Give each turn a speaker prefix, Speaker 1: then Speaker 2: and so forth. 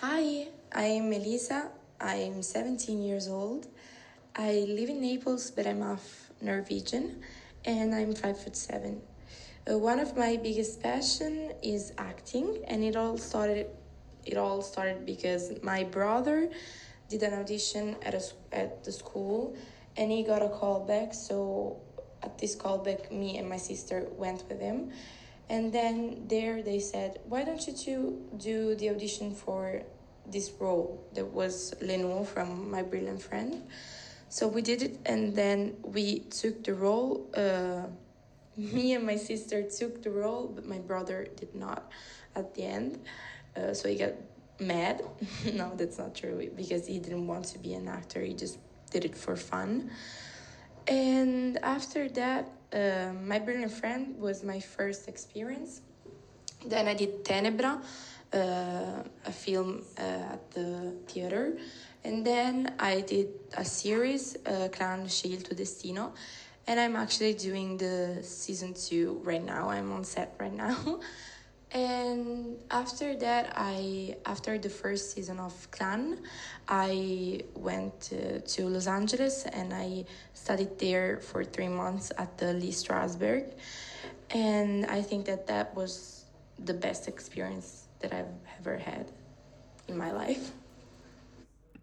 Speaker 1: Hi, I'm Melissa. I'm 17 years old. I live in Naples, but I'm half Norwegian, and I'm 5'7". One of my biggest passion is acting, and it all started because my brother did an audition at the school, and he got a call back. So at this callback, me and my sister went with him. And then there they said, why don't you two do the audition for this role? That was Leno from My Brilliant Friend. So we did it, and then we took the role. Me and my sister took the role, but my brother did not at the end. So he got mad. No, that's not true, because he didn't want to be an actor. He just did it for fun. And after that, My Brilliant Friend was my first experience. Then I did Tenebra, a film at the theater. And then I did a series, Clan Scelto Destino. And I'm actually doing the season 2 right now. I'm on set right now. And after that, after the first season of Clan, I went to Los Angeles, and I studied there for 3 months at the Lee Strasberg. And I think that was the best experience that I've ever had in my life.